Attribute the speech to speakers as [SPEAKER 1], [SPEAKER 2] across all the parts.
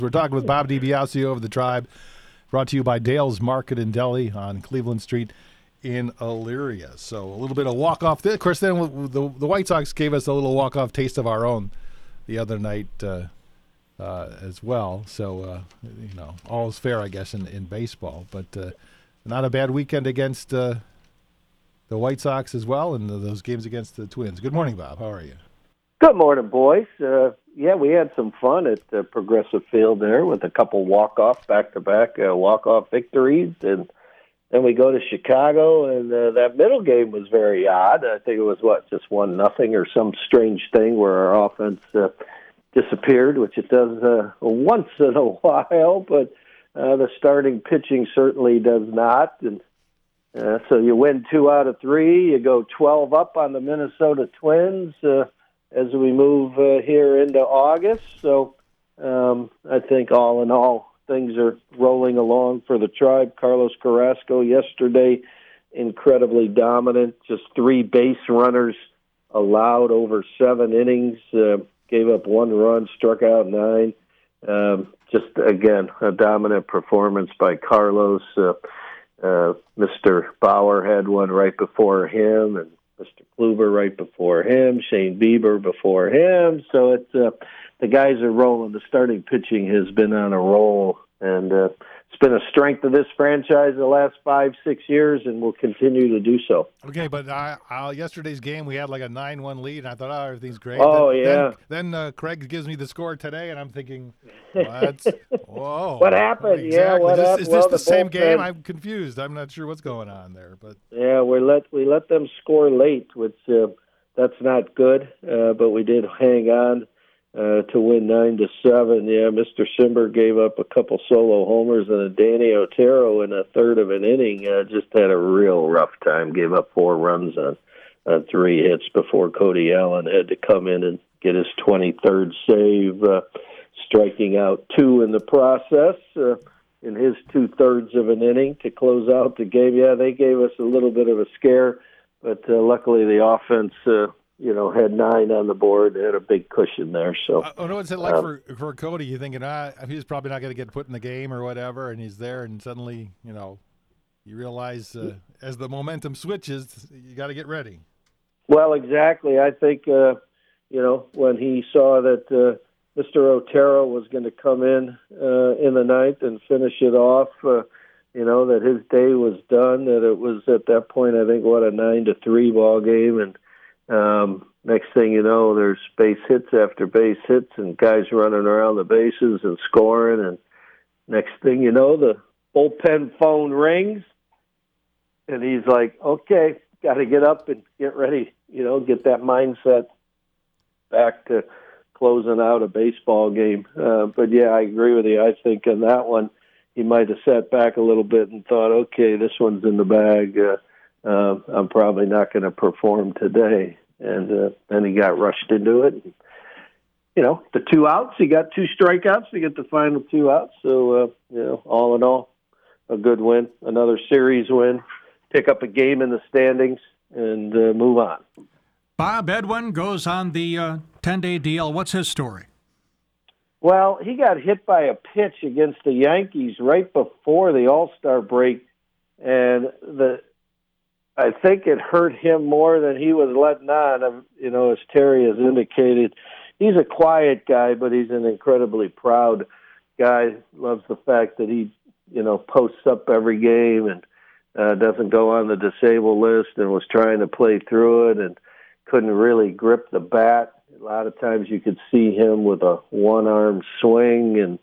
[SPEAKER 1] We're talking with Bob DiBiasio of The Tribe, brought to you by Dale's Market and Deli on Cleveland Street in Elyria. So a little bit of walk-off. Of course, then the White Sox gave us a little walk-off taste of our own the other night as well. So, all is fair, I guess, in baseball. But not a bad weekend against the White Sox as well, and those games against the Twins. Good morning, Bob. How are you?
[SPEAKER 2] Good morning, boys. We had some fun at Progressive Field there with a couple back-to-back walk-off victories, and then we go to Chicago, and that middle game was very odd. I think it was, just 1-0 or some strange thing where our offense disappeared, which it does once in a while, but the starting pitching certainly does not. And so you win 2 out of 3. You go 12 up on the Minnesota Twins as we move here into August. So I think all in all, things are rolling along for the Tribe. Carlos Carrasco yesterday, incredibly dominant, just 3 base runners allowed over 7 innings, gave up 1 run, struck out 9. Just, again, a dominant performance by Carlos. Mr. Bauer had one right before him, and Mr. Kluber right before him, Shane Bieber before him. So it's the guys are rolling. The starting pitching has been on a roll, and it's been a strength of this franchise the last 5-6 years, and will continue to do so.
[SPEAKER 1] Okay, but yesterday's game, we had like a 9-1 lead, and I thought, everything's great. Then Craig gives me the score today, and I'm thinking, whoa.
[SPEAKER 2] What happened?
[SPEAKER 1] Exactly.
[SPEAKER 2] Yeah, what happened?
[SPEAKER 1] Is this the same game? I'm confused. I'm not sure what's going on there. But
[SPEAKER 2] yeah, we let them score late, which that's not good, but we did hang on to win 9-7. Yeah, Mr. Simber gave up a couple solo homers and a Danny Otero in a third of an inning. Just had a real rough time. Gave up 4 runs on 3 hits before Cody Allen had to come in and get his 23rd save, striking out 2 in the process in his 2/3 of an inning to close out the game. Yeah, they gave us a little bit of a scare, but luckily the offense had 9 on the board. They had a big cushion there. So,
[SPEAKER 1] what's it like for Cody? You thinking, he's probably not going to get put in the game or whatever, and he's there, and suddenly, you realize as the momentum switches, you got to get ready.
[SPEAKER 2] Well, exactly. I think, when he saw that Mr. Otero was going to come in the ninth and finish it off, that his day was done, that it was at that point, I think, a 9-3 ball game, and next thing you know, there's base hits after base hits and guys running around the bases and scoring. And next thing you know, the bullpen phone rings, and he's like, okay, got to get up and get ready, get that mindset back to closing out a baseball game. But, yeah, I agree with you. I think in that one, he might have sat back a little bit and thought, okay, this one's in the bag. I'm probably not going to perform today. And then he got rushed into it. The 2 outs, he got 2 strikeouts to get the final 2 outs. So, all in all, a good win, another series win, pick up a game in the standings, and move on.
[SPEAKER 3] Bob Edwin goes on the 10-day DL. What's his story?
[SPEAKER 2] Well, he got hit by a pitch against the Yankees right before the All-Star break, and I think it hurt him more than he was letting on. As Terry has indicated, he's a quiet guy, but he's an incredibly proud guy. Loves the fact that he, posts up every game and doesn't go on the disabled list, and was trying to play through it and couldn't really grip the bat. A lot of times you could see him with a one-arm swing, and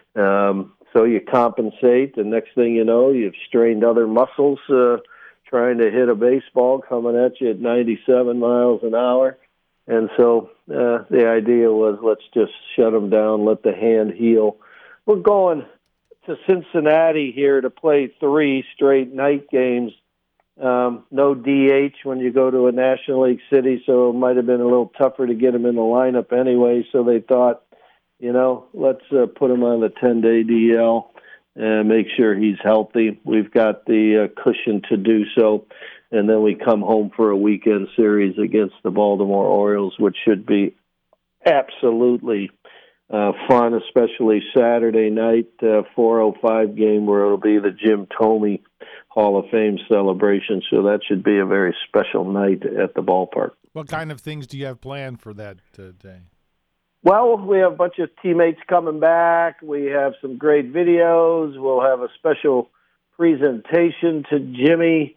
[SPEAKER 2] so you compensate. And next thing you know, you've strained other muscles trying to hit a baseball coming at you at 97 miles an hour. And so the idea was, let's just shut him down, let the hand heal. We're going to Cincinnati here to play 3 straight night games. No DH when you go to a National League city, so it might have been a little tougher to get him in the lineup anyway. So they thought, let's put him on the 10-day DL and make sure he's healthy. We've got the cushion to do so. And then we come home for a weekend series against the Baltimore Orioles, which should be absolutely fun, especially Saturday night, 4:05 game where it'll be the Jim Thome Hall of Fame celebration. So that should be a very special night at the ballpark.
[SPEAKER 1] What kind of things do you have planned for that day?
[SPEAKER 2] Well, we have a bunch of teammates coming back. We have some great videos. We'll have a special presentation to Jimmy.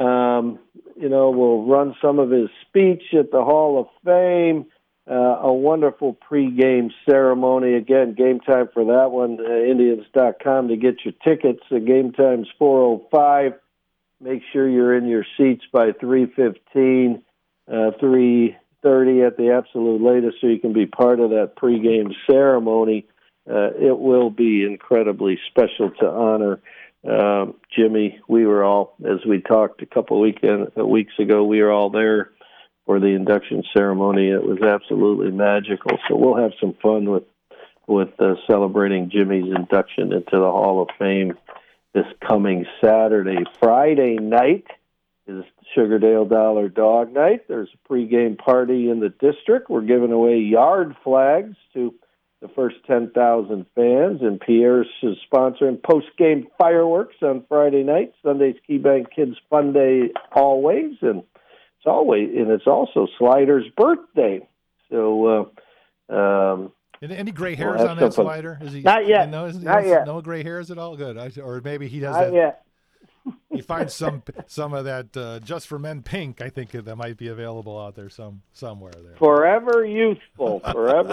[SPEAKER 2] We'll run some of his speech at the Hall of Fame. A wonderful pregame ceremony. Again, game time for that one, Indians.com to get your tickets. The game time's 4:05. Make sure you're in your seats by 3:15, 3:30 at the absolute latest so you can be part of that pregame ceremony. It will be incredibly special to honor Jimmy. We were all, as we talked a couple weeks ago, we were all there for the induction ceremony. It was absolutely magical. So we'll have some fun with celebrating Jimmy's induction into the Hall of Fame this coming Saturday. Friday night is Sugardale Dollar Dog Night. There's a pregame party in the district. We're giving away yard flags to the first 10,000 fans, and Pierre's is sponsoring post-game fireworks on Friday night. Sunday's KeyBank Kids Fun Day always, and it's also Slider's birthday. So,
[SPEAKER 1] any gray hairs on that Slider? Is he
[SPEAKER 2] not yet?
[SPEAKER 1] Not yet. No gray hairs at all. Good. Or maybe he does
[SPEAKER 2] not
[SPEAKER 1] that.
[SPEAKER 2] Yet.
[SPEAKER 1] He finds some of that Just for Men pink. I think that might be available out there somewhere there.
[SPEAKER 2] Forever youthful.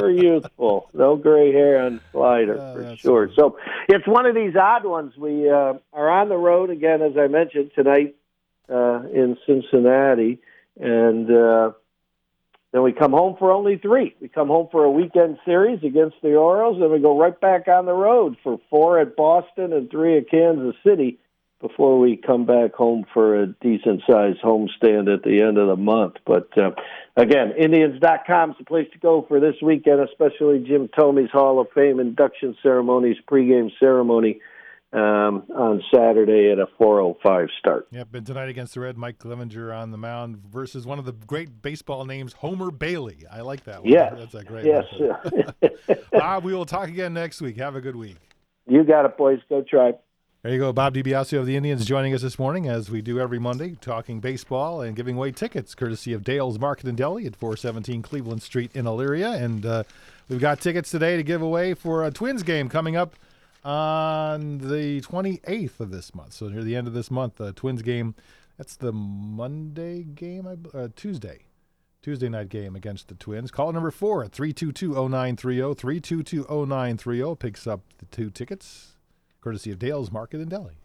[SPEAKER 2] No gray hair on Slider for sure. Cool. So it's one of these odd ones. We are on the road again, as I mentioned tonight in Cincinnati. And then we come home for only 3. We come home for a weekend series against the Orioles, and we go right back on the road for 4 at Boston and 3 at Kansas City before we come back home for a decent-sized homestand at the end of the month. But, again, Indians.com is the place to go for this weekend, especially Jim Thome's Hall of Fame induction ceremonies, pregame ceremony on Saturday at a 4:05 start.
[SPEAKER 1] Yep, and tonight against the Red, Mike Clevenger on the mound versus one of the great baseball names, Homer Bailey. I like that one.
[SPEAKER 2] Yes.
[SPEAKER 1] That's a great
[SPEAKER 2] one.
[SPEAKER 1] Bob, we will talk again next week. Have a good week.
[SPEAKER 2] You got it, boys. Go Tribe.
[SPEAKER 1] There you go. Bob DiBiasio of the Indians joining us this morning, as we do every Monday, talking baseball and giving away tickets, courtesy of Dale's Market and Deli at 417 Cleveland Street in Elyria. And we've got tickets today to give away for a Twins game coming up on the 28th of this month. So near the end of this month, the Twins game, that's the Monday game, Tuesday night game against the Twins. Call number 4 at 322-0930. 322-0930 picks up the 2 tickets, courtesy of Dale's Market and Deli.